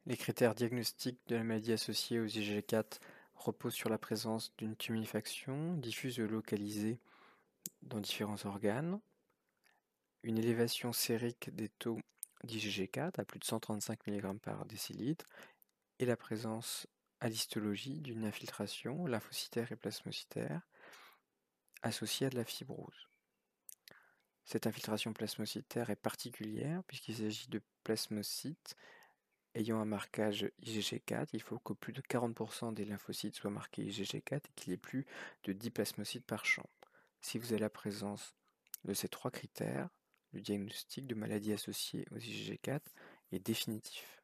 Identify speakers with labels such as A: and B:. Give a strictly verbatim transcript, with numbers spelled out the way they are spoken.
A: Les critères diagnostiques de la maladie associée aux I G G quatre reposent sur la présence d'une tuméfaction diffuse ou localisée dans différents organes, une élévation sérique des taux d'I G G quatre à plus de cent trente-cinq milligrammes par décilitre et la présence à l'histologie d'une infiltration lymphocytaire et plasmocytaire associée à de la fibrose. Cette infiltration plasmocytaire est particulière puisqu'il s'agit de plasmocytes ayant un marquage I G G quatre. Il faut que plus de quarante pour cent des lymphocytes soient marqués I G G quatre et qu'il y ait plus de dix plasmocytes par champ. Si vous avez la présence de ces trois critères, le diagnostic de maladie associée aux I G G quatre est définitif.